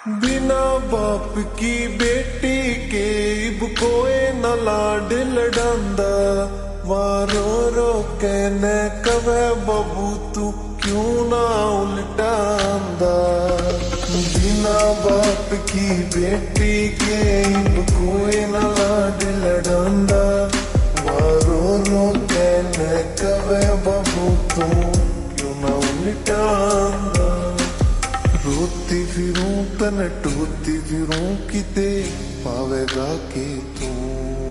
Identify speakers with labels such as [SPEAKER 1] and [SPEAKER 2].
[SPEAKER 1] बिना बाप की बेटी के इब कोई न लाड लडांदा। वारो रो कहने कवे बबू तू क्यों ना उल्टांदा। बिना बाप की बेटी के इब कोई न लाड लडांदा। वारो रो कहने कवे बबू तू क्यों ना उल्टांदा। रोती फिरूं तन टूती फिरूं किते पावेगा के तू।